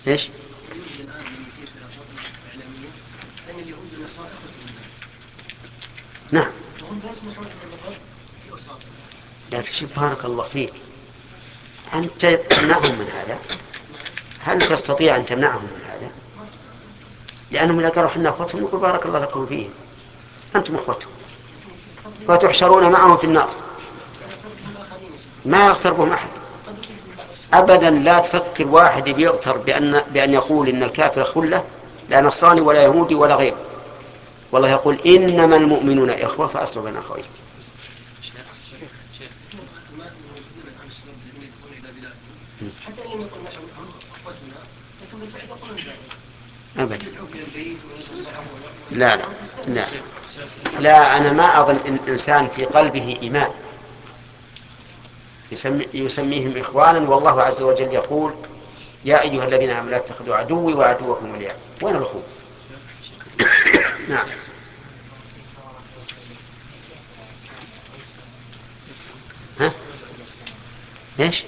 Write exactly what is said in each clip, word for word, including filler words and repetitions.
إيش؟ يوجد الآن من في فرق إعلامية أن اليهود والنصارى إخوة من الله. نعم. وهم لا يسمحون أن الرقاب في أوساطهم. لكن سبحانك الله فيك، أنت تمنعهم من هذا؟ هل تستطيع أن تمنعهم من هذا؟ لأنهم إذا قالوا حنا أخوتهم نقول بارك الله لكم فيهم، أنتم أخوتهم وتحشرون معهم في النار، ما يغتر بهم أحد أبدا. لا تفكر واحد بيغتر بأن, بأن يقول إن الكافر خلة، لا نصراني ولا يهودي ولا غير. والله يقول إنما المؤمنون إخوة فأصلوا بين أخوين. حتى لم يكن نحن أخوتنا لكن بالفعل يقولون ذلك أبدا. لا لا لا لا أنا ما أظن إن إنسان في قلبه إيمان يسمي يسميهم إخوانا، والله عز وجل يقول يا أيها الذين آمنوا لا تتخذوا عدوي وعدوكم أولياء. وين الأخوة؟ نعم. ها؟ إيش؟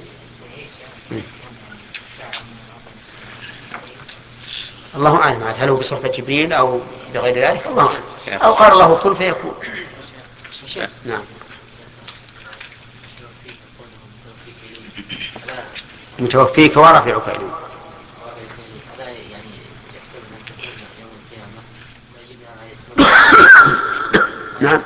الله أعلم هل هو بصحبة جبريل أو بغير ذلك، الله أعلم. أو قال الله كن فيكون. نعم. متوفيك ورافعك إليه. نعم.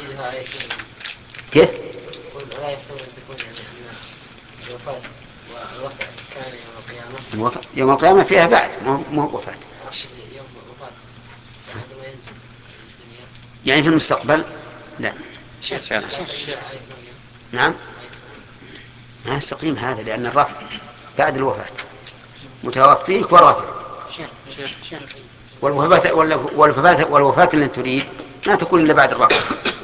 كيف؟ لا يحتمل أن تكون يعني الوفاة والرفع كان يوم القيامة. يوم القيامة فيها بعد مو وفاة. يوم الوفاة عندما ينزل الدنيا. يعني في المستقبل؟ لا. شيخ شيخ نعم. ما يستقيم هذا لأن الرفع بعد الوفاة. متوفيك ورافعك. والوفاة والوفاة والوفاة اللي تريد ما تكون إلا بعد الرفع.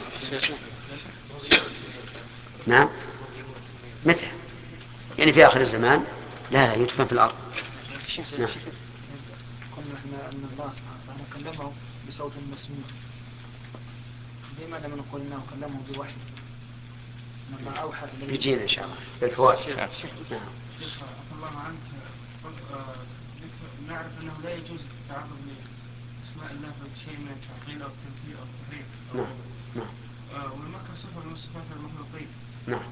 نعم. متى؟ يعني في آخر الزمان؟ لا لا يدفن في الأرض. نعم. قلنا احنا أن الله سبحانه وتعالى كلمه بصوت مسموع، لماذا نقول أنه كلمه بوحي؟ أن الله أوحى إليه. يجينا إن شاء الله بالفوائد. نعم. الله عنك نعرف أنه لا يجوز التعرض لأسماء الله بشيء من التعطيل أو التمثيل أو التحريف. نعم. نعم. والمكر صفة من صفات المخلوقين. نعم.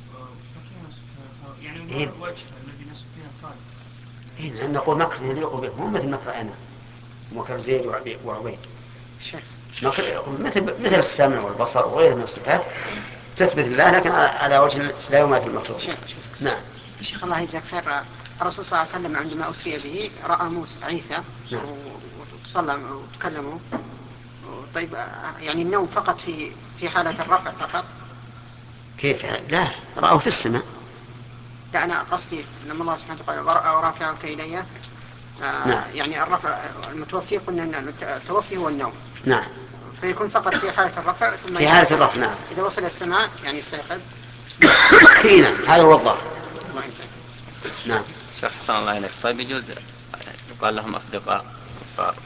يعني ما الوجه الذي نصف فيها خالق؟ إيه نقول مكر يليق به، مو مثل مكر أنا ومكر زيد وعبيد. مكر مثل مثل السمع والبصر وغيره من الصفات تثبت الله لكن على وجه لا يماثل المخلوق. نعم. شيخ الله يجزاك خير، الرسول صلى الله عليه وسلم عندما أسري به رأى موسى عيسى وصلى وتكلموا. طيب يعني النوم فقط في في حالة الرفع فقط؟ كيف؟ لا رأوا في السماء. لا أنا قصدي لما الله سبحانه وتعالى ورافعك إلي. آه نعم. يعني الرفع المتوفي قلنا التوفي هو النوم. نعم. فيكون فقط في حالة الرفع ثم في حالة الرفع. نعم. إذا وصل السماء يعني استيقظ. نعم هذا هو الظاهر. نعم. شيخ حسن الله عليك، طيب يجوز يقال لهم أصدقاء كفار؟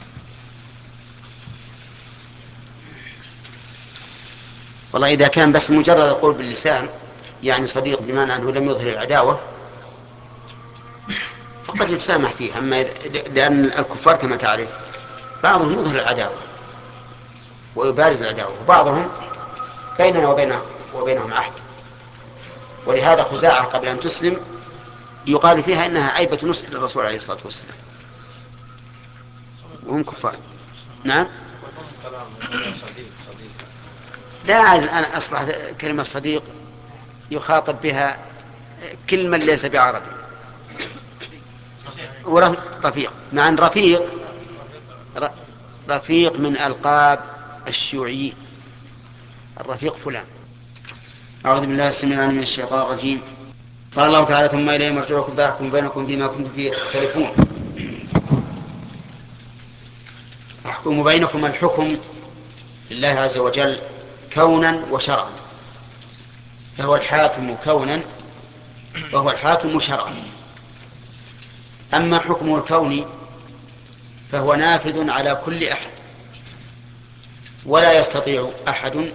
والله إذا كان بس مجرد القول باللسان يعني صديق بمعنى أنه لم يظهر العداوة فقد يتسامح فيه. أما لأن الكفار كما تعرف بعضهم يظهر العداوة ويبارز العداوة وبعضهم بيننا وبينهم, وبينهم عهد. ولهذا خزاعة قبل أن تسلم يقال فيها إنها عيبة نصح للرسول عليه الصلاة والسلام وهم كفار. نعم. لا الآن أصبحت كلمة صديق يخاطب بها كل من ليس بعربي. ورفيق مع رفيق رفيق من ألقاب الشيوعيين. الرفيق فلان. أعوذ بالله السميع العليم من الشيطان الرجيم. قال الله تعالى ثم إليه مرجعكم فأحكم بينكم فيما كنتم فيه تختلفون. أحكم بينكم الحكم لله عز وجل كونا وشرعا، فهو الحاكم كونا وهو الحاكم شرعا. أما حكمه الكوني فهو نافذ على كل أحد ولا يستطيع أحد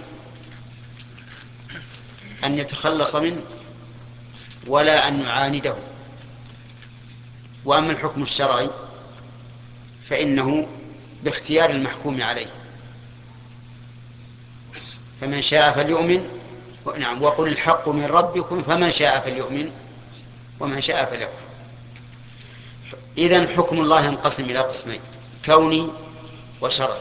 أن يتخلص منه ولا أن يعانده. وأما الحكم الشرعي فإنه باختيار المحكوم عليه، فمن شاء فليؤمن، نعم، وقل الحق من ربكم فمن شاء فليؤمن ومن شاء فليكفر. إذن حكم الله ينقسم إلى قسمين: كوني وشرعي.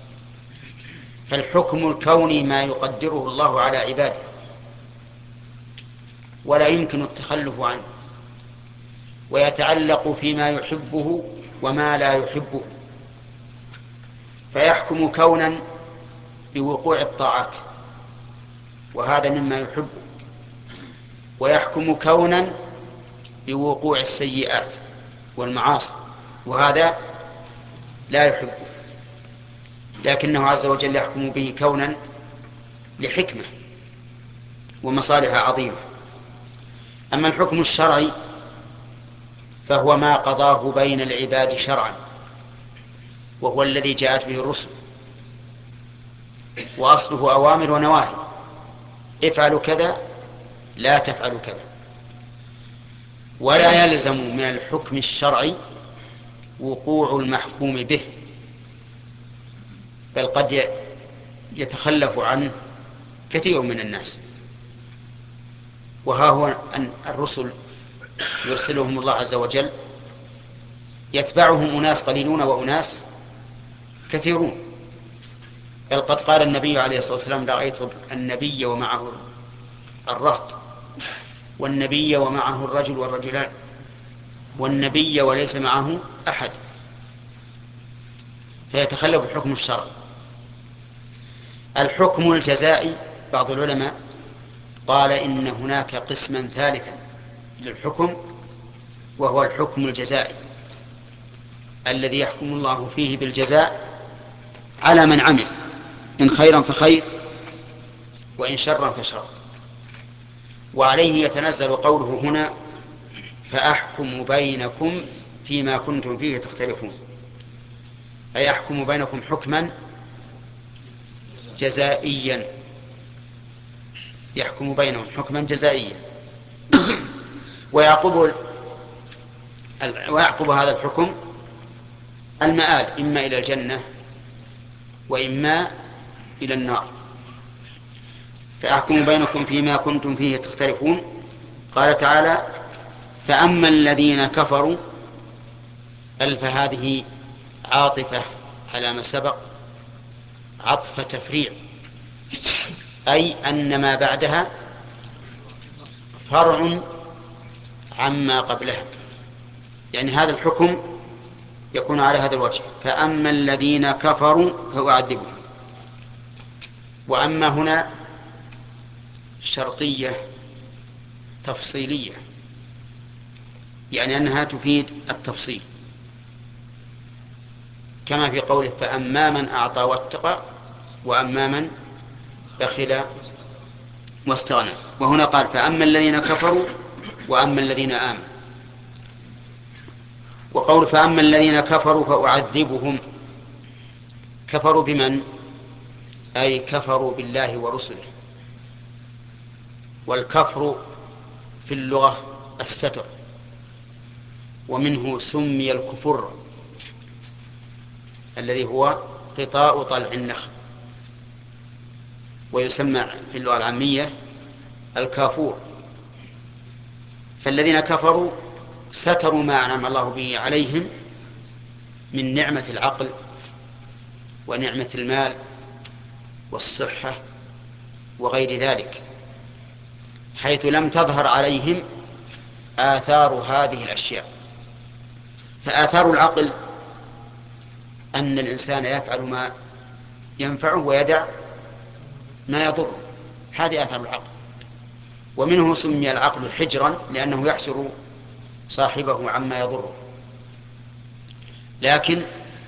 فالحكم الكوني ما يقدره الله على عباده ولا يمكن التخلف عنه، ويتعلق فيما يحبه وما لا يحبه، فيحكم كونا بوقوع الطاعات وهذا مما يحبه، ويحكم كونا بوقوع السيئات والمعاصي وهذا لا يحبه، لكنه عز وجل يحكم به كونا لحكمة ومصالح عظيمة. أما الحكم الشرعي فهو ما قضاه بين العباد شرعا، وهو الذي جاءت به الرسل، وأصله أوامر ونواهي: افعلوا كذا، لا تفعلوا كذا. ولا يلزم من الحكم الشرعي وقوع المحكوم به، بل قد يتخلف عنه كثير من الناس. وها هو أن الرسل يرسلهم الله عز وجل يتبعهم أناس قليلون وأناس كثيرون، بل قد قال النبي عليه الصلاة والسلام: رأيت النبي ومعه الرهط، والنبي ومعه الرجل والرجلان، والنبي وليس معه أحد. فيتخلف الحكم الشرعي. الحكم الجزائي، بعض العلماء قال إن هناك قسما ثالثا للحكم، وهو الحكم الجزائي الذي يحكم الله فيه بالجزاء على من عمل، إن خيرا فخير وإن شرا فشر. وعليه يتنزل قوله هنا: فأحكم بينكم فيما كنتم فيه تختلفون، أي أحكم بينكم حكما جزائيا، يحكم بينهم حكما جزائيا. ويعقب ويعقب هذا الحكم المآل، إما إلى الجنة وإما إلى النار. فأحكم بينكم فيما كنتم فيه تختلفون. قال تعالى: فأما الذين كفروا، ألف هذه عاطفة على ما سبق، عطف تفريع، أي أن ما بعدها فرع عما قبلها، يعني هذا الحكم يكون على هذا الوجه: فأما الذين كفروا فأعذبهم. وأما هنا شرطية تفصيلية، يعني أنها تفيد التفصيل، كما في قوله: فأما من أعطى واتقى وأما من بخل واستغنى. وهنا قال: فأما الذين كفروا وأما الذين آمنوا. وقول فأما الذين كفروا فأعذبهم، كفروا بمن؟ أي كفروا بالله ورسله. والكفر في اللغة الستر، ومنه سمي الكفر الذي هو غطاء طلع النخل، ويسمى في اللغة العامية الكافور. فالذين كفروا ستروا ما أنعم الله به عليهم من نعمة العقل ونعمة المال والصحة وغير ذلك، حيث لم تظهر عليهم آثار هذه الأشياء. فآثار العقل أن الإنسان يفعل ما ينفعه ويدع ما يضره، هذه آثار العقل. ومنه سمي العقل حجرا لأنه يحجر صاحبه عما يضره. لكن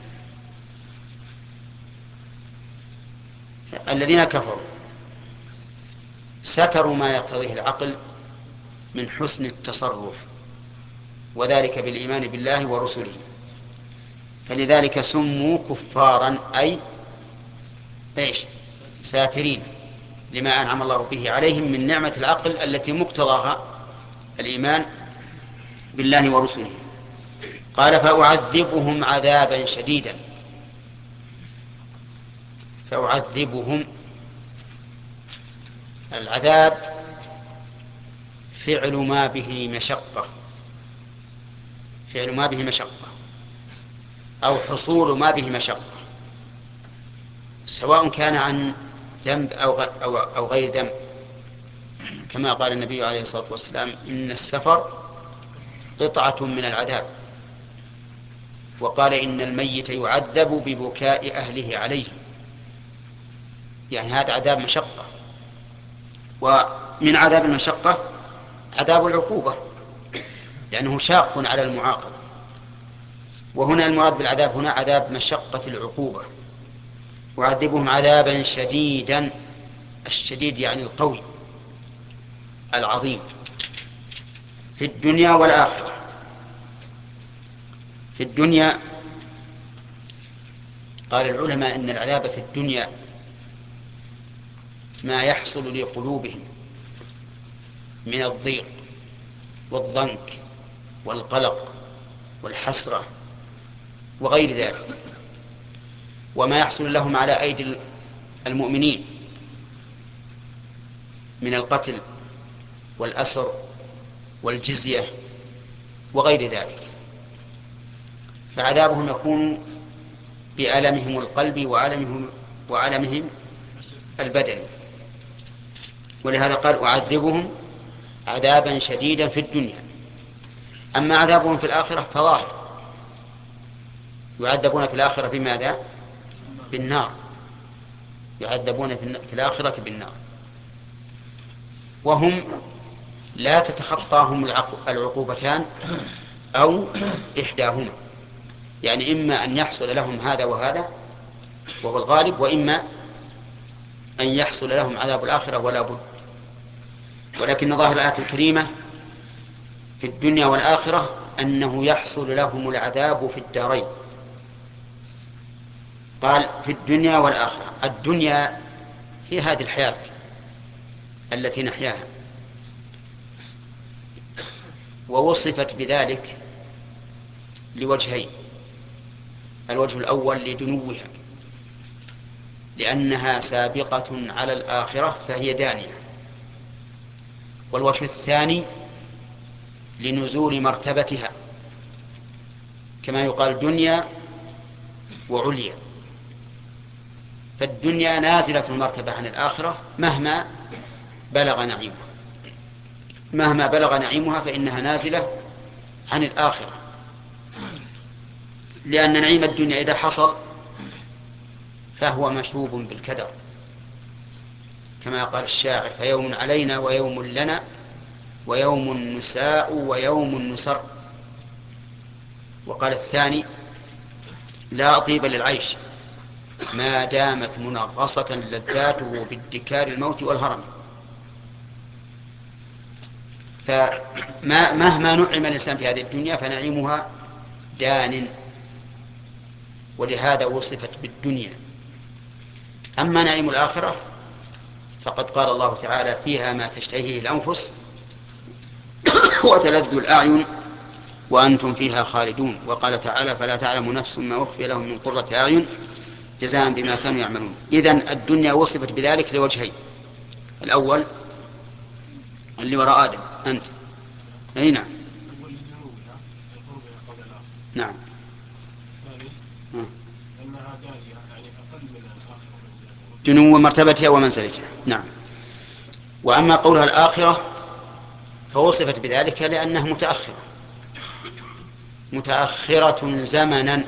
الذين كفروا ستروا ما يقتضيه العقل من حسن التصرف، وذلك بالإيمان بالله ورسله، فلذلك سموا كفارا، أي إيش؟ ساترين لما أنعم الله به عليهم من نعمة العقل التي مقتضاها الإيمان بالله ورسله. قال فأعذبهم عذابا شديدا. فأعذبهم، العذاب فعل ما به مشقة، فعل ما به مشقة أو حصول ما به مشقة، سواء كان عن ذنب أو أو غير ذنب، كما قال النبي عليه الصلاة والسلام إن السفر قطعة من العذاب، وقال إن الميت يعذب ببكاء أهله عليه، يعني هذا عذاب مشقة. ومن عذاب المشقة عذاب العقوبة، لأنه شاق على المعاقب، وهنا المراد بالعذاب هنا عذاب مشقة العقوبة. وعذبهم عذابا شديدا، الشديد يعني القوي العظيم، في الدنيا والآخرة. في الدنيا قال العلماء إن العذاب في الدنيا ما يحصل لقلوبهم من الضيق والضنك والقلق والحسرة وغير ذلك، وما يحصل لهم على أيدي المؤمنين من القتل والأسر والجزية وغير ذلك، فعذابهم يكون بألمهم القلبي وعلمهم وعلمهم البدني. ولهذا قال أعذبهم عذابا شديدا في الدنيا. أما عذابهم في الآخرة فظاهر، يعذبون في الآخرة بماذا؟ بالنار، يعذبون في الآخرة بالنار، وهم لا تتخطاهم العقوبتان أو إحداهما، يعني إما أن يحصل لهم هذا وهذا وهو الغالب، وإما أن يحصل لهم عذاب الآخرة ولا بد. ولكن ظاهر الآية الكريمة في الدنيا والآخرة أنه يحصل لهم العذاب في الدارين. قال في الدنيا والآخرة، الدنيا هي هذه الحياة التي نحياها، ووصفت بذلك لوجهين: الوجه الأول لدنوها لأنها سابقة على الآخرة فهي دانية، والوجه الثاني لنزول مرتبتها، كما يقال دنيا وعليا، فالدنيا نازلة المرتبة عن الآخرة مهما بلغ نعيمها، مهما بلغ نعيمها فإنها نازلة عن الآخرة، لأن نعيم الدنيا إذا حصل فهو مشوب بالكدر، كما قال الشاعر: فيوم علينا ويوم لنا ويوم نساء ويوم نسر. وقال الثاني: لا طيب للعيش ما دامت منغصة لذاته بادكار الموت والهرم. فمهما نعم الإنسان في هذه الدنيا فنعيمها دان، ولهذا وصفت بالدنيا. أما نعيم الآخرة فقد قال الله تعالى: فيها ما تشتهيه الأنفس وتلذ الأعين وأنتم فيها خالدون. وقال تعالى: فلا تعلم نفس ما أخفي لهم من قرة أعين جزاء بما كانوا يعملون. إذن الدنيا وصفت بذلك لوجهين: الأول اللي وراء آدم أنت أي نعم نعم دنو مرتبتها ومنزلتها. نعم. وأما قولها الآخرة فوصفت بذلك لأنها متأخرة متأخرة زمنا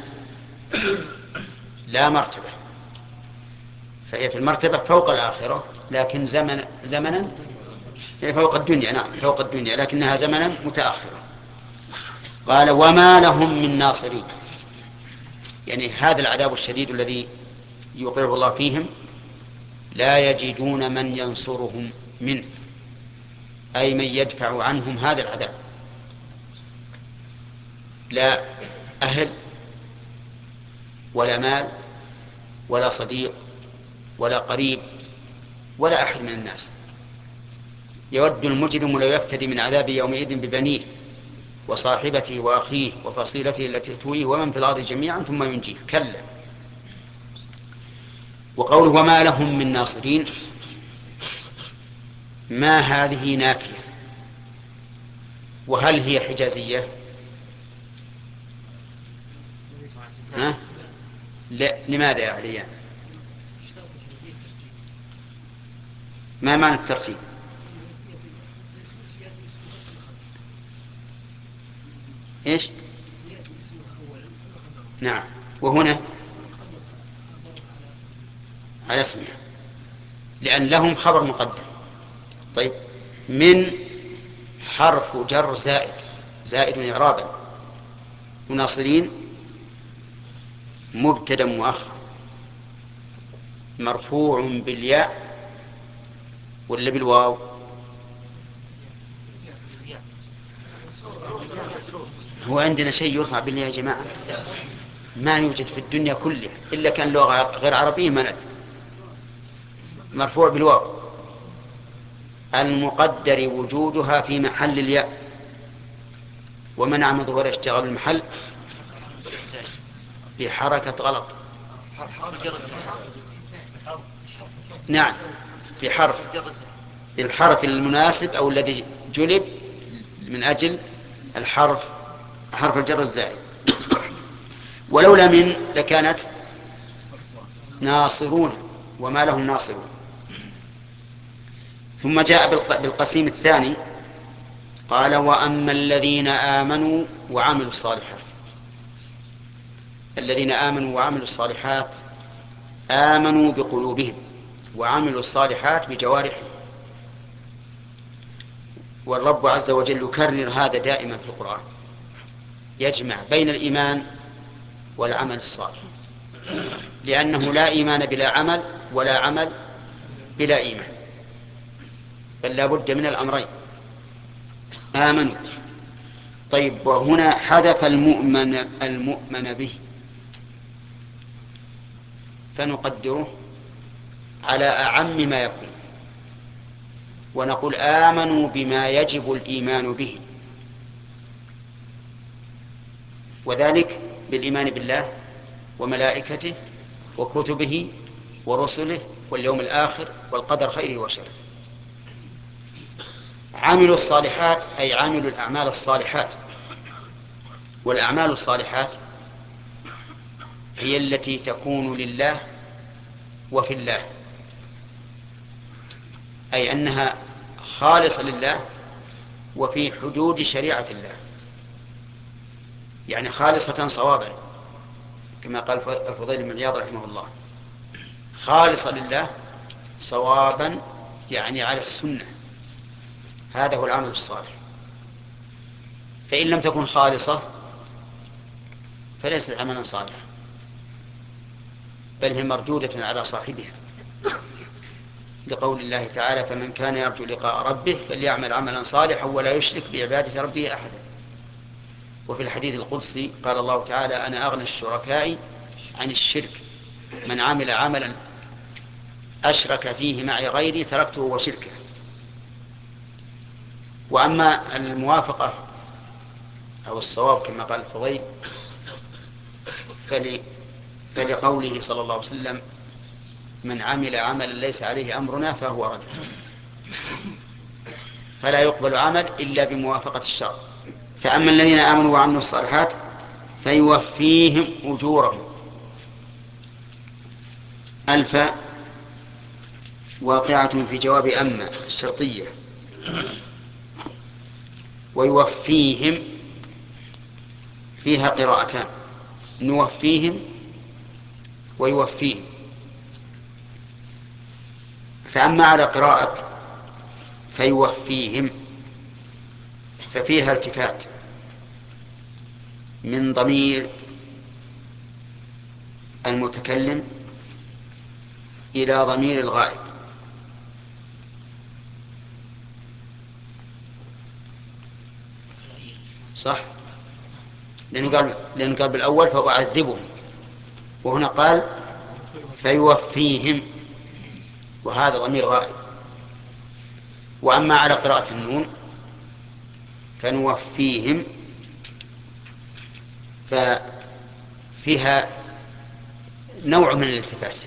لا مرتبة، فهي في المرتبة فوق الآخرة لكن زمن زمنا فوق الدنيا. نعم فوق الدنيا لكنها زمنا متأخرة. قال: وما لهم من ناصرين، يعني هذا العذاب الشديد الذي يوقعه الله فيهم لا يجدون من ينصرهم منه، أي من يدفع عنهم هذا العذاب، لا أهل ولا مال ولا صديق ولا قريب ولا أحد من الناس. يود المجرم لو يفتدي من عذاب يومئذ ببنيه وصاحبته وأخيه وفصيلته التي تؤويه ومن في الأرض جميعا ثم ينجيه، كلا. وقوله وما لهم من ناصرين، ما هذه نافية، وهل هي حجازية؟ ها؟ لا، لماذا يا عليان؟ ما معنى الترتيب؟ ايش؟ نعم، وهنا على اسمها لأن لهم خبر مقدم. طيب، من حرف جر زائد زائد إعرابا، مناصرين مبتدأ مؤخر مرفوع بالياء ولا بالواو؟ هو عندنا شيء يرفع بالياء يا جماعة؟ ما يوجد في الدنيا كلها إلا كان لغة غير عربية ما ندري. مرفوع بالواو المقدر وجودها في محل الياء، ومنع من ظهور اشتغال المحل بحركة غلط. نعم، بحرف بالحرف المناسب أو الذي جلب من أجل الحرف حرف الجر الزائد. ولولا من لكانت ناصرون، وما لهم ناصرون. ثم جاء بالقسيم الثاني قال وأما الذين آمنوا وعملوا الصالحات. الذين آمنوا وعملوا الصالحات آمنوا بقلوبهم وعملوا الصالحات بجوارحهم، والرب عز وجل يكرر هذا دائما في القرآن، يجمع بين الإيمان والعمل الصالح، لأنه لا إيمان بلا عمل ولا عمل بلا إيمان، بل لا بد من الأمرين. آمنوا. طيب، وهنا حذف المؤمن المؤمن به، فنقدره على أعم ما يكون، ونقول آمنوا بما يجب الإيمان به، وذلك بالإيمان بالله وملائكته وكتبه ورسله واليوم الآخر والقدر خيره وشره. عملوا الصالحات أي عملوا الأعمال الصالحات، والأعمال الصالحات هي التي تكون لله وفي الله، أي أنها خالصة لله وفي حدود شريعة الله، يعني خالصة صوابا، كما قال الفضيل بن عياض رحمه الله، خالصة لله صوابا يعني على السنة. هذا هو العمل الصالح. فإن لم تكن خالصة فليست عملا صالحا، بل هي مردودة على صاحبها، لقول الله تعالى فمن كان يرجو لقاء ربه فليعمل عملا صالحا ولا يشرك بعبادة ربه أحدا. وفي الحديث القدسي قال الله تعالى أنا أغنى الشركاء عن الشرك، من عمل عملا أشرك فيه معي غيري تركته وشركه. وأما الموافقة أو الصواب كما قال الفضيل فل... فلقوله صلى الله عليه وسلم من عمل عملا ليس عليه أمرنا فهو رد، فلا يقبل عمل إلا بموافقة الشرع. فأما الذين آمنوا وعملوا الصالحات فيوفيهم أجورهم. الفاء واقعة في جواب أما الشرطية، ويوفيهم فيها قراءتان، نوفيهم ويوفيهم. فأما على قراءة فيوفيهم ففيها التفات من ضمير المتكلم إلى ضمير الغائب، صح؟ لأنه قال, لأنه قال بالأول فأعذبهم، وهنا قال فيوفيهم، وهذا ضمير غائب. وأما على قراءة النون فنوفيهم ففيها نوع من الالتفات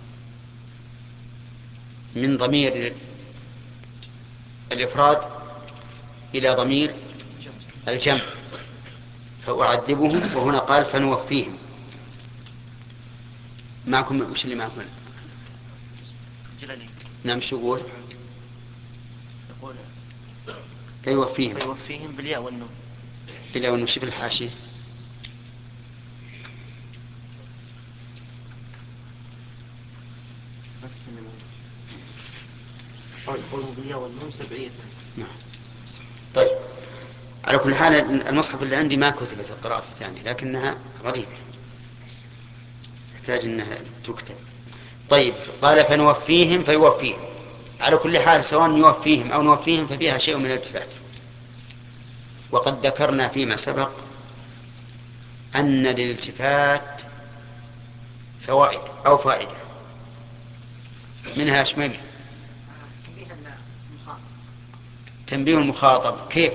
من ضمير الإفراد إلى ضمير الجمع، فأعذبهم، وهنا قال فنوفيهم. معكم وش اللي معكم؟ نعم، شو يقول؟ يقول فيوفيهم فيوفيهم بالياء والنون. بالياء والنون. شوف الحاشية. يقولون بالياء والنون سبعية. نعم. طيب، على كل حال المصحف اللي عندي ما كتبت القراءة الثانية، لكنها غريبة تحتاج أنها تكتب. طيب، قال فنوفيهم فيوفيهم. على كل حال سواء يوفيهم أو نوفيهم ففيها شيء من الالتفات. وقد ذكرنا فيما سبق أن للالتفات فوائد أو فائدة، منها شمال تنبيه المخاطب. كيف؟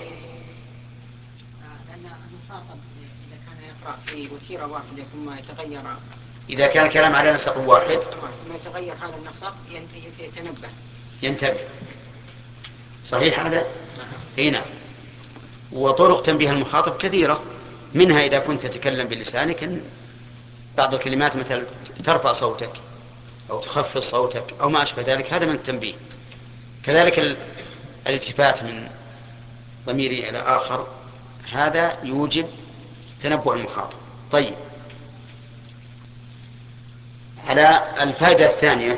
لأن المخاطب إذا كان يقرأ في وتيرة واحدة ثم يتغير، إذا كان الكلام على نسق واحد ثم يتغير هذا النسق يتنبه ينتبه. صحيح هذا؟ اي نعم. وطرق تنبيه المخاطب كثيرة، منها إذا كنت تتكلم بلسانك إن بعض الكلمات مثل ترفع صوتك أو تخفض صوتك أو ما أشبه ذلك، هذا من التنبيه. كذلك الالتفات من ضمير إلى آخر، هذا يوجب تنبه المخاطب. طيب، على الفائدة الثانية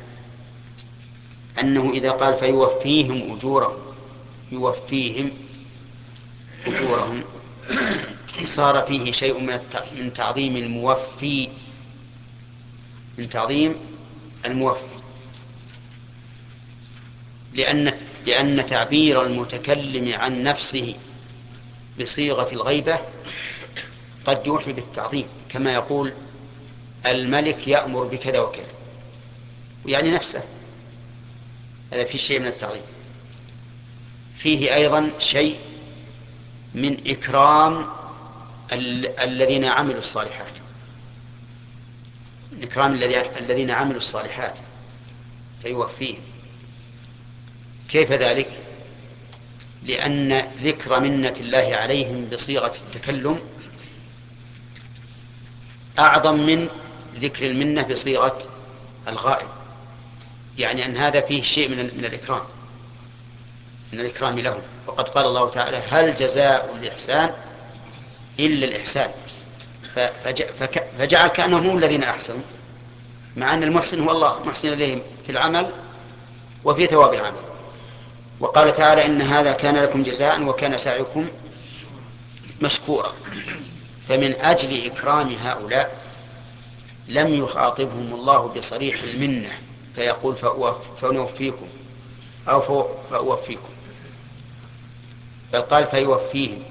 أنه إذا قال فيوفيهم أجورهم، يوفيهم أجورهم، صار فيه شيء من تعظيم الموفي، من تعظيم الموفي، لأن لأن تعبير المتكلم عن نفسه بصيغة الغيبة قد يوحي بالتعظيم، كما يقول الملك يأمر بكذا وكذا، يعني نفسه، هذا فيه شيء من التعظيم. فيه أيضا شيء من إكرام ال- الذين عملوا الصالحات، إكرام الذين عملوا الصالحات فيوفيهم. كيف ذلك؟ لأن ذكر منة الله عليهم بصيغة التكلم أعظم من ذكر المنة بصيغة الغائب، يعني أن هذا فيه شيء من, من الإكرام من الإكرام لهم. وقد قال الله تعالى هل جزاء الإحسان إلا الإحسان، فجعل كأنهم هم الذين أحسنوا، مع أن المحسن هو الله محسن إليهم في العمل وفي ثواب العمل. وقال تعالى إن هذا كان لكم جزاء وكان سعيكم مشكورا. فمن أجل إكرام هؤلاء لم يخاطبهم الله بصريح المنة فيقول فنوفيكم أو فأوفيكم، بل قال فيوفيهم.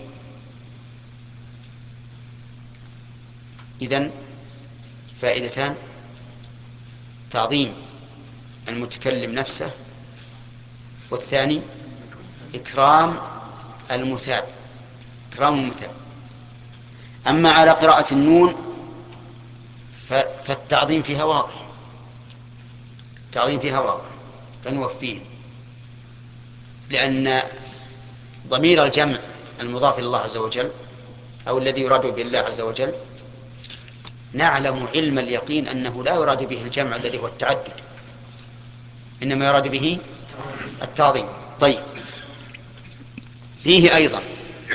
إذن فائدتان: تعظيم المتكلم نفسه، والثاني إكرام المثاب، إكرام المثاب. أما على قراءة النون فالتعظيم فيها واضح، التعظيم فيها واضح فنوفيهم، لأن ضمير الجمع المضاف إلى الله عز وجل أو الذي يراد بالله عز وجل نعلم علم اليقين أنه لا يراد به الجمع الذي هو التعدد، إنما يراد به التعظيم. طيب، فيه أيضا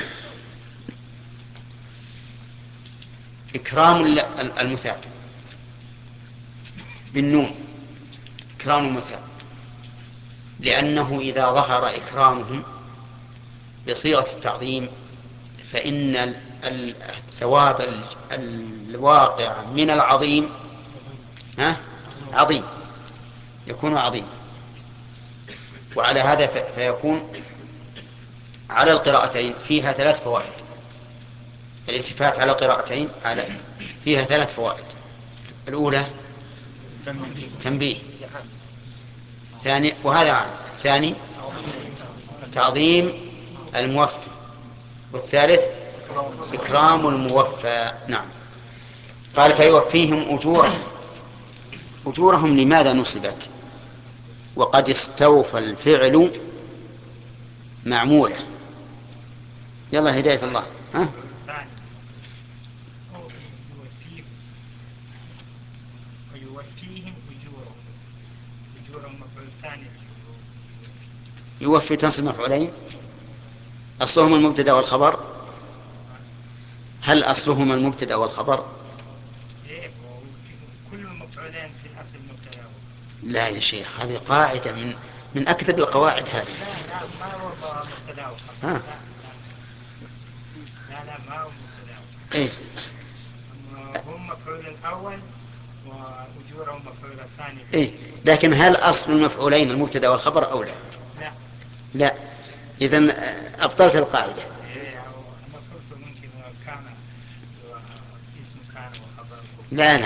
إكرام المثاب بالنون، إكرام المثاب، لأنه إذا ظهر إكرامهم بصيغة التعظيم فإن الثواب الواقع من العظيم ها عظيم، يكون عظيم. وعلى هذا فيكون على القراءتين فيها ثلاث فوائد. الالتفات على قراءتين على فيها ثلاث فوائد: الأولى تنبيه، ثاني وهذا عام، الثاني تعظيم الموفي، والثالث إكرام الموفى. نعم. قال فيوفيهم أجورهم. أجورهم لماذا نصبت وقد استوفى الفعل معموله؟ يلا هداية الله. ها؟ ويوفيهم أجورهم. أجورهم مفعول ثاني. يوفي تنصب مفعولين، أصلهما المبتدأ والخبر. هل أصلهما المبتدأ والخبر؟ إيه، كل المفعولين في الأصل مبتدأ. لا يا شيخ، هذه قاعدة من من أكثر القواعد هذه. لا لا ما هو مبتدأ وخبر. ها؟ لا لا لا ما هو مبتدأ. إيه؟ هم مفعول الأول وأجورهم مفعول الثاني. إيه، لكن هل أصل المفعولين المبتدأ والخبر أو لا؟ لا لا. إذن أبطلت القاعدة. إيه، أنا قلت ممكن كان اسم كان وخبر. لا لا.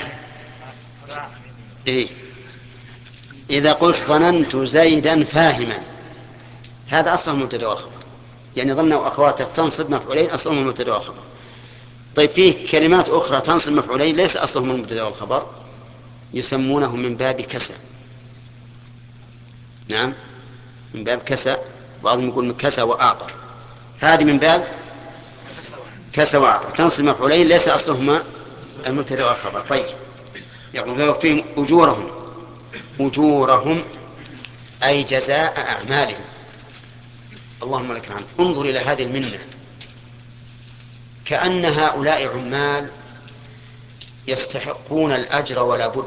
إيه؟ إذا قلت ظننت زيدا فاهما، هذا أصله المبتدأ والخبر، يعني ظن وأخواته تنصب مفعولين أصلهم المبتدأ والخبر. طيب فيه كلمات أخرى تنصب مفعولين ليس أصلهم المبتدأ والخبر، يسمونه من باب كسى. نعم، من باب كسى. بعضهم يقول من كسى وأعطى، هذه من باب كسى وأعطى، تنصب مفعولين ليس أصلهما المبتدأ والخبر. طيب يقول فيهم أجورهم. أجورهم أي جزاء أعمالهم. اللهم لك الحمد. انظر إلى هذه المنة، كأن هؤلاء عمال يستحقون الأجر ولا بد،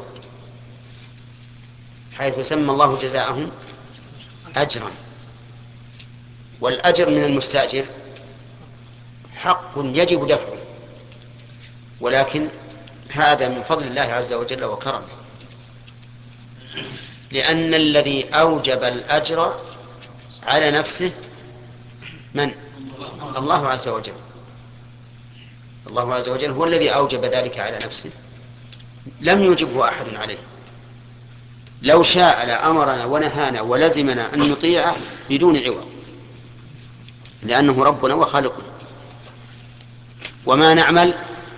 حيث سمى الله جزاءهم أجرا، والأجر من المستأجر حق يجب دفعه، ولكن هذا من فضل الله عز وجل وكرمه، لأن الذي أوجب الأجر على نفسه من؟ الله عز وجل. الله عز وجل هو الذي أوجب ذلك على نفسه، لم يوجبه أحد عليه. لو شاء لأمرنا ونهانا ولزمنا أن نطيعه بدون عوض، لأنه ربنا وخالقنا. وما نعمل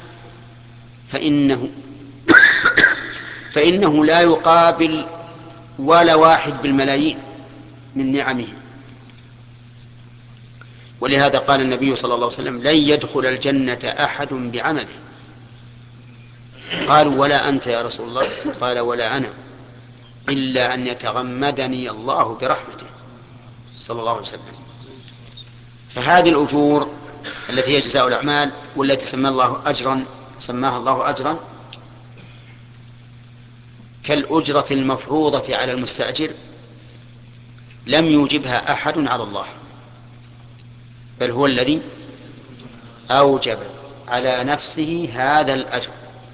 فإنه فإنه لا يقابل ولا واحد بالملايين من نعمه. ولهذا قال النبي صلى الله عليه وسلم لن يدخل الجنة أحد بعمله. قالوا ولا أنت يا رسول الله؟ قال ولا أنا، إلا أن يتغمدني الله برحمته، صلى الله عليه وسلم. فهذه الأجور التي هي جزاء الأعمال والتي سمى الله أجرا سماها الله أجرا كالأجرة المفروضة على المستأجر، لم يوجبها أحد على الله، بل هو الذي أوجب على نفسه هذا الأجر.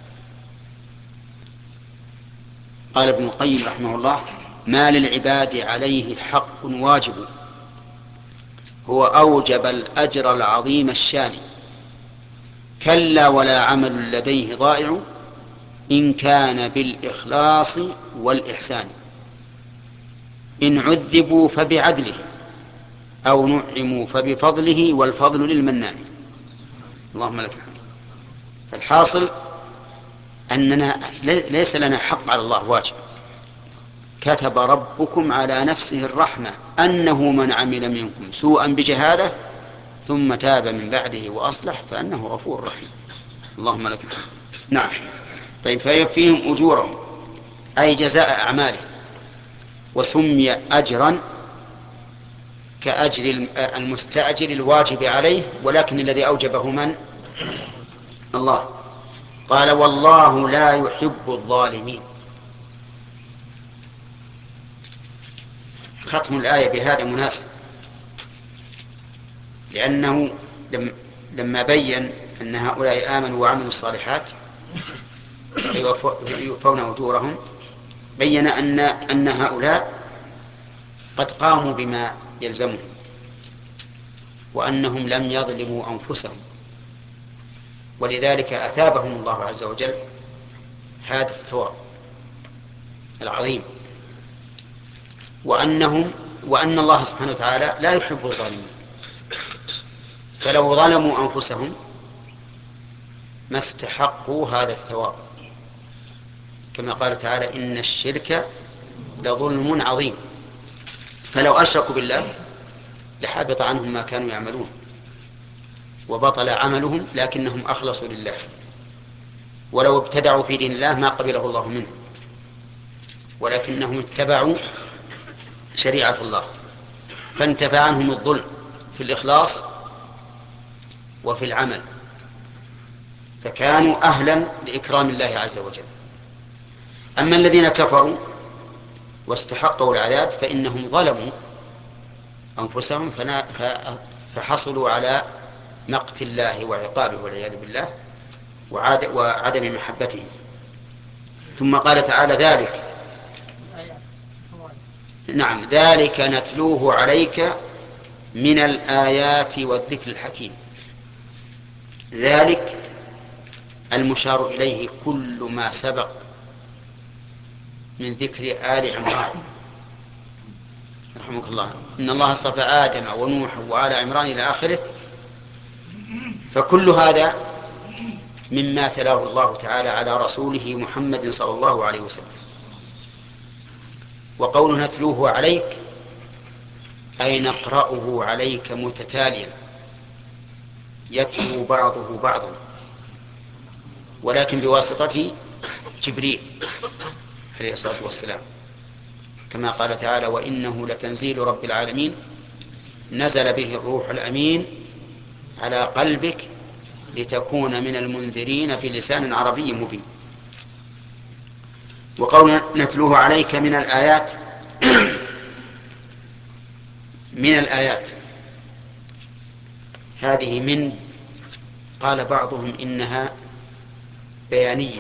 قال ابن القيم رحمه الله ما للعباد عليه حق واجب، هو أوجب الأجر العظيم الشان، كلا ولا عمل لديه ضائع إن كان بالإخلاص والإحسان، إن عذبوا فبعدله أو نعموا فبفضله والفضل للمنان. اللهم لك الحمد. فالحاصل أننا ليس لنا حق على الله واجب. كتب ربكم على نفسه الرحمة أنه من عمل منكم سوءا بجهالة ثم تاب من بعده وأصلح فأنه غفور رحيم. اللهم لك الحمد. نعم. طيب فيوفيهم أجورهم أي جزاء أعماله، وسمي أجرا كأجر المستأجر الواجب عليه، ولكن الذي أوجبه من؟ الله. قال والله لا يحب الظالمين. ختم الآية بهذا مناسب، لأنه لما بين أن هؤلاء آمنوا وعملوا الصالحات يوفون أجورهم، بين أن أن هؤلاء قد قاموا بما يلزمهم، وأنهم لم يظلموا أنفسهم، ولذلك أثابهم الله عز وجل هذا الثواب العظيم، وأنهم وأن الله سبحانه وتعالى لا يحب الظالمين، فلو ظلموا أنفسهم ما استحقوا هذا الثواب، كما قال تعالى إن الشرك لظلم عظيم. فلو أشركوا بالله لحبط عنهم ما كانوا يعملون وبطل عملهم، لكنهم أخلصوا لله. ولو ابتدعوا في دين الله ما قبله الله منهم، ولكنهم اتبعوا شريعة الله، فانتفى عنهم الظلم في الإخلاص وفي العمل، فكانوا أهلا لإكرام الله عز وجل. أما الذين كفروا واستحقوا العذاب فإنهم ظلموا أنفسهم فحصلوا على مقت الله وعقابه والعياذ بالله وعدم محبته. ثم قال تعالى ذلك نعم ذلك نتلوه عليك من الآيات والذكر الحكيم. ذلك المشار إليه كل ما سبق من ذكر آل عمران رحمك الله، إن الله اصطفى آدم ونوح وآل عمران إلى آخره، فكل هذا مما تلاه الله تعالى على رسوله محمد صلى الله عليه وسلم. وقول نتلوه عليك أي نقرأه عليك متتاليا يتلو بعضه بعضا، ولكن بواسطة جبريل عليه الصلاة والسلام، كما قال تعالى وإنه لتنزيل رب العالمين نزل به الروح الأمين على قلبك لتكون من المنذرين بلسان عربي مبين. وقول نتلوه عليك من الآيات من الآيات هذه من قال بعضهم إنها بيانية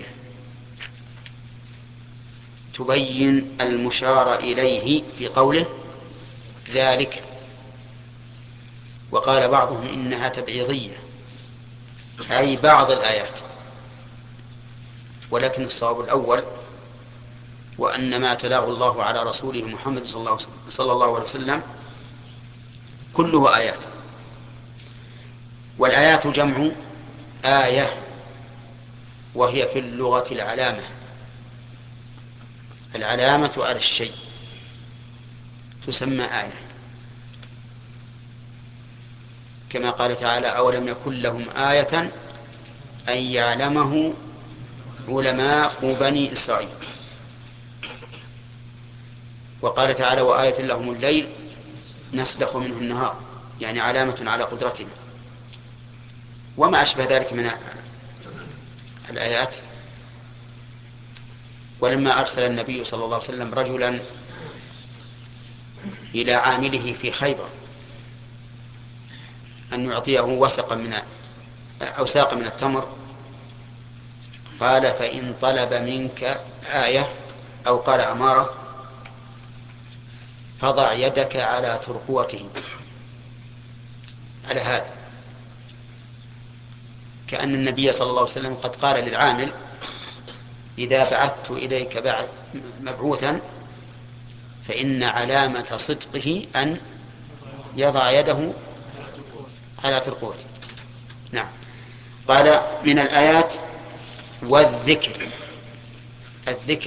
تبين المشار إليه في قوله ذلك، وقال بعضهم إنها تبعيضية أي بعض الآيات، ولكن الصواب الأول وأن ما تلاه الله على رسوله محمد صلى الله عليه وسلم كله آيات. والآيات جمع آية، وهي في اللغة العلامة، العلامة على الشيء تسمى آية، كما قال تعالى أولم يكن لهم آية أن يعلمه علماء بني إسرائيل. وقال تعالى وآية لهم الليل نسلخ منه النهار، يعني علامة على قدرتنا، وما أشبه ذلك من الآيات. ولما أرسل النبي صلى الله عليه وسلم رجلا إلى عامله في خيبر أن يعطيه وسقا من أو ساقا من التمر، قال فإن طلب منك آية أو قال أمارة فضع يدك على ترقوته، على هذا، كأن النبي صلى الله عليه وسلم قد قال للعامل إذا بعثت إليك بعث مبعوثا فإن علامة صدقه أن يضع يده على ترقوته. نعم. قال من الآيات والذكر، الذكر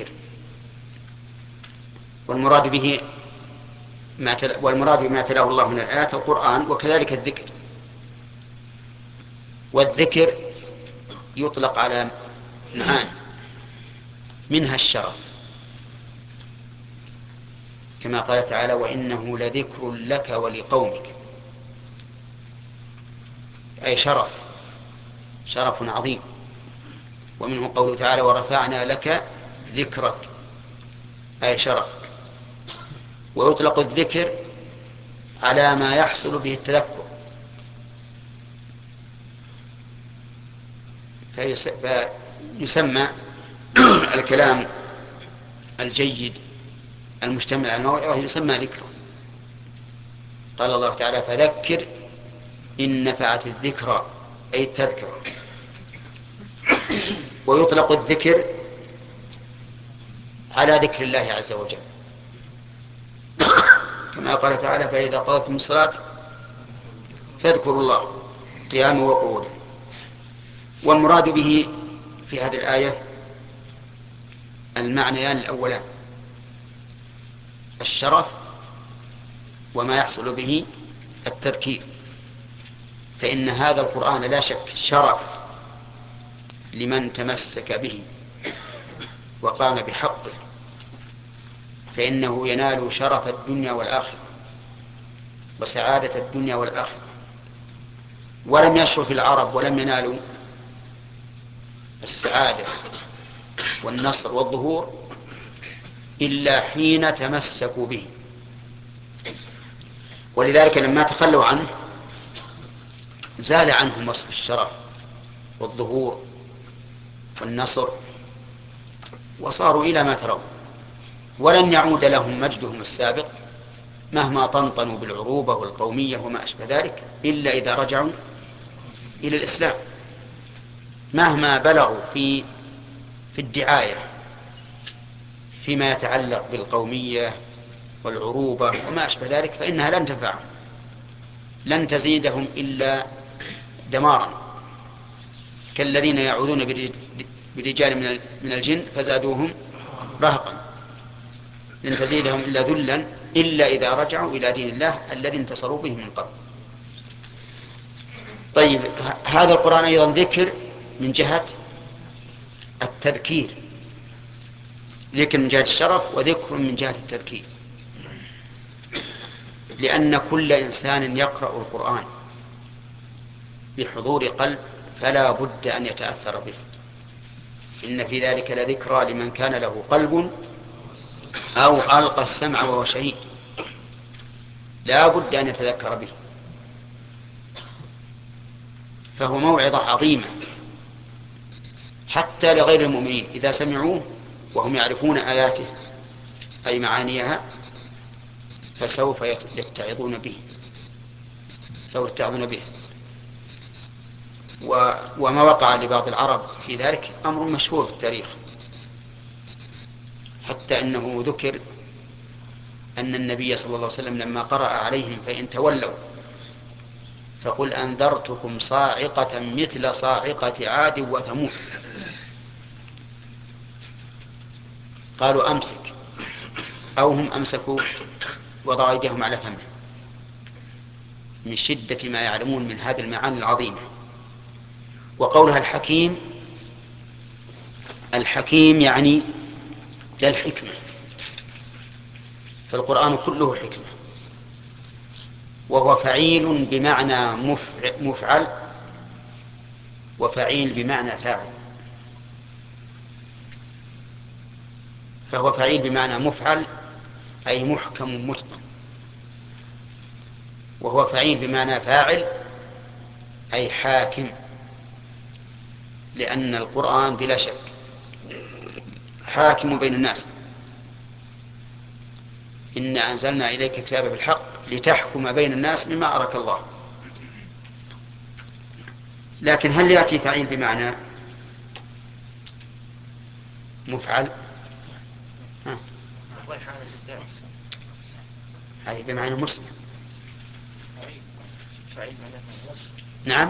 والمراد به ما تل... والمراد بما تلاه الله من الآيات القرآن، وكذلك الذكر. والذكر يطلق على معاني، منها الشرف، كما قال تعالى وإنه لذكر لك ولقومك، أي شرف، شرف عظيم. ومنه قوله تعالى ورفعنا لك ذكرك، أي شرف. ويطلق الذكر على ما يحصل به التذكر، فيسمى الكلام الجيد المشتمل على الموعظة يسمى ذكرا. قال الله تعالى فذكر إن نفعت الذكرى أي التذكرة. ويطلق الذكر على ذكر الله عز وجل، كما قال تعالى فإذا قضيتم الصلاة فاذكروا الله قياما وقعودا. والمراد به في هذه الآية المعنيان الأولان: الشرف وما يحصل به التذكير. فإن هذا القرآن لا شك شرف لمن تمسك به وقام بحقه، فإنه ينال شرف الدنيا والآخرة وسعادة الدنيا والآخرة. ولم يشرف العرب ولم ينالوا السعادة والنصر والظهور إلا حين تمسكوا به. ولذلك لما تخلوا عنه زال عنهم وصف الشرف والظهور والنصر، وصاروا إلى ما ترون، ولن يعود لهم مجدهم السابق مهما طنطنوا بالعروبة والقومية وما أشبه ذلك إلا إذا رجعوا إلى الإسلام. مهما بلغوا في في الدعاية فيما يتعلق بالقومية والعروبة وما أشبه ذلك فإنها لن تنفعهم، لن تزيدهم إلا دمارا، كالذين يعوذون برجال من الجن فزادوهم رهقا، لن تزيدهم إلا ذلا إلا إذا رجعوا إلى دين الله الذي انتصروا به من قبل. طيب، هذا القرآن أيضا ذكر من جهة التذكير، ذكر من جهة الشرف وذكر من جهة التذكير، لأن كل إنسان يقرأ القرآن بحضور قلب فلا بد أن يتأثر به. إن في ذلك لذكرى لمن كان له قلب أو ألقى السمع وهو شهيد، لا بد أن يتذكر به، فهو موعظة عظيمة حتى لغير المؤمنين إذا سمعوه وهم يعرفون آياته أي معانيها فسوف يتعظون به، سوف يتعظون به. وما وقع لبعض العرب في ذلك أمر مشهور في التاريخ، حتى أنه ذكر أن النبي صلى الله عليه وسلم لما قرأ عليهم فإن تولوا فقل أنذرتكم صاعقة مثل صاعقة عاد وثمود، قالوا أمسك، أو هم أمسكوا وضعوا أيديهم على فمه من شدة ما يعلمون من هذه المعاني العظيمة. وقولها الحكيم، الحكيم يعني لا الحكمة، فالقرآن كله حكمة، وهو فعيل بمعنى مفعل وفعيل بمعنى فاعل. فهو فعيل بمعنى مفعل أي محكم متقن، وهو فعيل بمعنى فاعل أي حاكم، لأن القرآن بلا شك حاكم بين الناس. إنا أنزلنا إليك كتابا بالحق لتحكم بين الناس بما أراك الله. لكن هل يأتي فعيل بمعنى مفعل؟ ها. هذه بمعنى مسلم. نعم،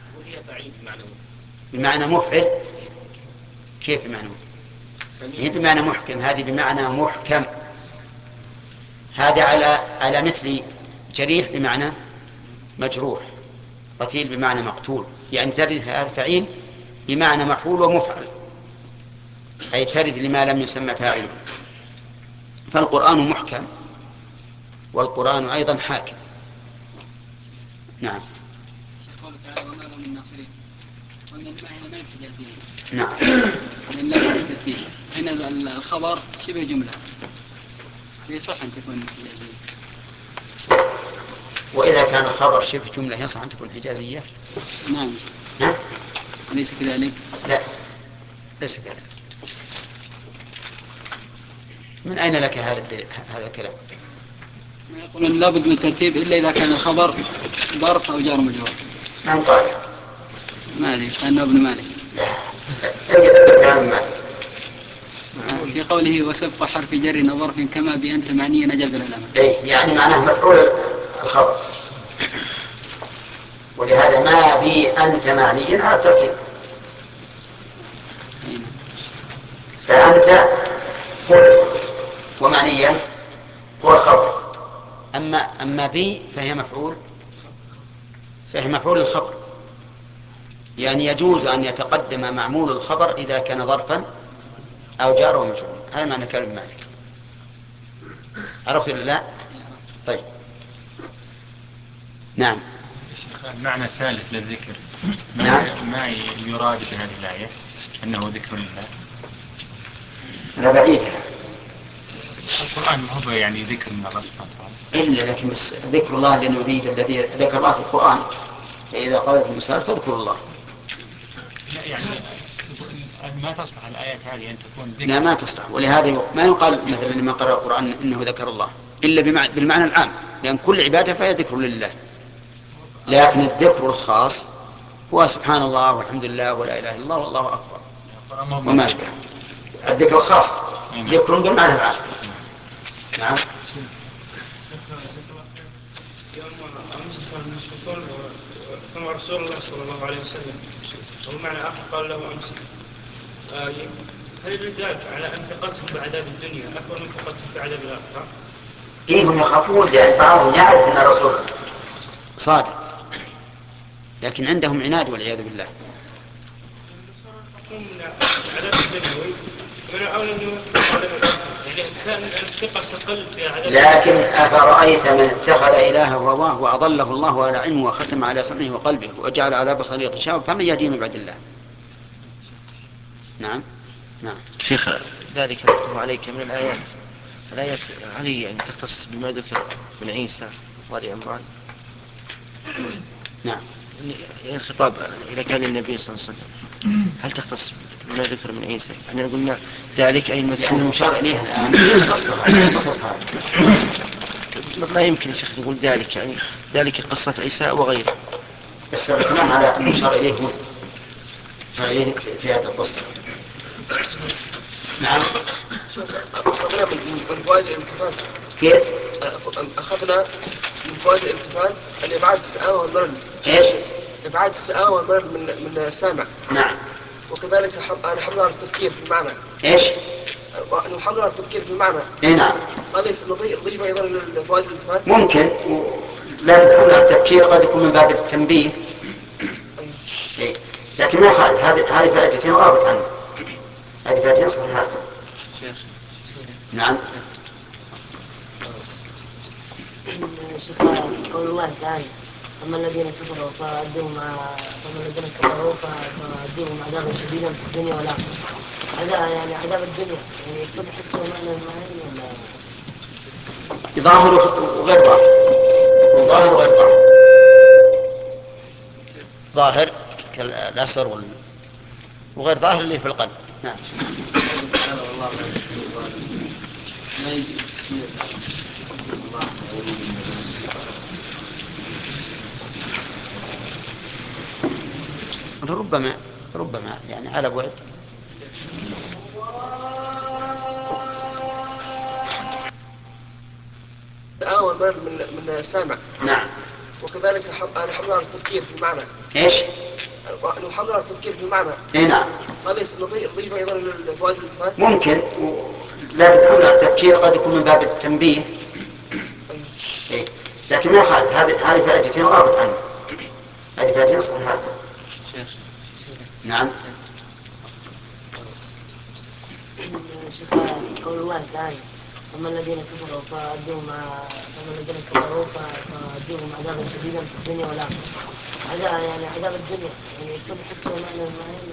بمعنى مفعل. كيف بمعنى مفعل؟ هي بمعنى محكم، هذه بمعنى محكم. هذا على على مثل جريح بمعنى مجروح، قتيل بمعنى مقتول، يعني ترد هذا فعيل بمعنى مفعول ومفعل، أي ترد لما لم يسمى فاعله. فالقرآن محكم والقرآن أيضا حاكم. نعم. قوله تعالى وما لهم من ناصرين، وأن الماء هنا ما يحتاجين. نعم. لأن لا ترتيب، هنا الخبر شبه جملة، يصح أن تكون حجازية. وإذا كان الخبر شبه جملة يصح أن تكون حجازية؟ نعم. ها؟ أليس كذلك؟ لا، ليس كذلك. من أين لك هذا هذا الكلام؟ يقولون لابد من الترتيب إلا إذا كان الخبر ظرف أو جار مجرور. من قال؟ ما أدري، كان ابن مالك. تجد كلام مالك في قوله وسبق حرف جر ظرف كما بأنت معنيا نجز العلامة. إيه، يعني معناه مفعول الخبر، ولهذا ما بي أنت معنيا على الترتيب. فأنت هو الاسم ومعنيا هو الخبر. أما أما بي فهي مفعول فهي مفعول الخبر، يعني يجوز أن يتقدم معمول الخبر إذا كان ظرفا أو جار ومجرور. هذا معنى كلام مالك. عرفت ولا لا؟ طيب نعم. المعنى الثالث للذكر نعم. ما يراد بهذه الآية أنه ذكر لله؟ لا بعيد. القرآن ما هو يعني ذكر من الله سبحانه وتعالى إلا لكن بس ذكر الله لأنه يريد الذي ذكر الله في القرآن، فإذا قالت المسألة فاذكروا الله. لا يعني ما تصلح الآيات هذه أن تكون ذكر. لا ما تصلح، ولهذا ما يقال مثلا لمن قرأ القرآن إنه ذكر الله إلا بالمعنى العام، لأن كل عبادة فهي ذكر لله. لكن الذكر الخاص هو سبحان الله والحمد لله ولا إله إلا الله والله أكبر وما أشبه. الذكر الخاص ذكر بالمعنى العام. نعم. ثم رسول الله صلى الله عليه وسلم ومعنى آخر قال له أمسك. هل يدل ذلك على أن ثقتهم بعذاب الدنيا أكبر من ثقتهم في عذاب الآخرة؟ فيهم يخافون لأن بعضهم يعرف أن الرسول صادق، لكن عندهم عناد والعياذ بالله. عذاب الدنيا من أول أنه يعني كان الثقة تقل في عذاب. لكن أفرأيت من اتخذ إلهه هواه وأضله الله على علمه وختم على سمعه وقلبه وجعل على بصره غشاوة فمن يهديه من بعد الله. نعم. نعم. شيخ ذلك نتلو عليك من الآيات، الآيات هل يعني تختص بما ذكر من عيسى وآل عمران؟ نعم. يعني الخطاب إذا كان للنبي صلى الله عليه وسلم هل تختص بما ذكر من عيسى؟ احنا قلنا ذلك أي المذكور المشار إليه الآن قصص هذا. ما يمكن يا شيخ نقول ذلك يعني ذلك قصة عيسى وغيره. بس الكلام على المشار إليه هنا، المشار إليه في هذه القصة. نعم. أخذنا من فوائد الالتفات. كيف؟ أخذنا من فوائد الالتفات أن إبعاد السآوة والمرض. إيش؟ إبعاد السآوة والمرض من من السامع. نعم. وكذلك نحمل على التفكير في المعنى. إيش؟ نحمل على التفكير في المعنى. إيه نعم. هذا نضيف أيضا لفوائد الالتفات. ممكن، لكن حمل التفكير قد يكون من باب التنبيه. إيه. لكن ما يخالف، هذه هذه فائدتين غابت عنه، هذه فائدتين صحيحات. نعم. شوف قول الله تعالى أما الذين كفروا فأدوهم أما الذين كفروا فأدوهم عذابا شديدا في الدنيا والآخرة. هذا يعني عذاب الدنيا يعني يكون حسه معنى المعاني ولا ظاهر وغير ظاهر؟ ظاهر وغير ظاهر. ظاهر كالأسر وال... وغير ظاهر اللي في القلب. نعم. ربما ربما يعني على بعد. أول مرض من من السامع. نعم. وكذلك نحمل على التفكير في المعنى. إيش؟ نحمل على التفكير في المعنى. إيه نعم. هذا نضيف أيضا لفوائد الالتفات. ممكن، لكن حمل على التفكير قد يكون من باب التنبيه. إيه. لكن ما يخالف، هذه هذه فائدتين غابت عنه، هذه فائدتين صحيحات. نعم. شوف قول الله تعالى أما الذين كفروا فأدوهم أما الذين كفروا فأدوهم عذابا شديدا في الدنيا والآخرة. هذا يعني عذاب الدنيا يعني يكون حسه معنى المعاني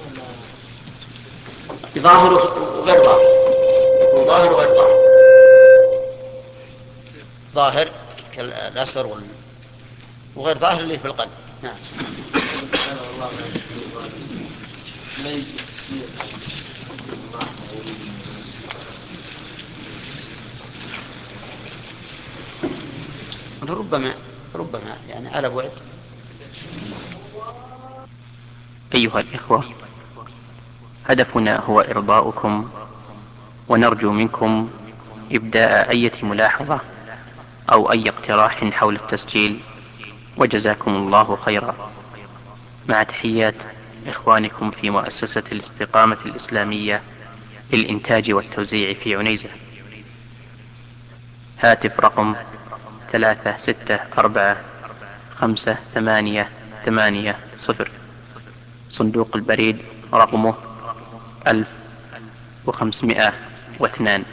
ولا ظاهر وغير ظاهر. ظاهر وغير ظاهر. ظاهر كالأسر وال... وغير ظاهر اللي في القلب. نعم. ربما ربما يعني على بعد. أيها الإخوة، هدفنا هو إرضاؤكم، ونرجو منكم إبداء أي ملاحظة أو أي اقتراح حول التسجيل، وجزاكم الله خيرا. مع تحيات إخوانكم في مؤسسة الاستقامة الإسلامية للإنتاج والتوزيع في عنيزة. هاتف رقم ثلاثة ستة أربعة خمسة ثمانية ثمانية صفر. صندوق البريد رقمه ألف وخمسمائة واثنان.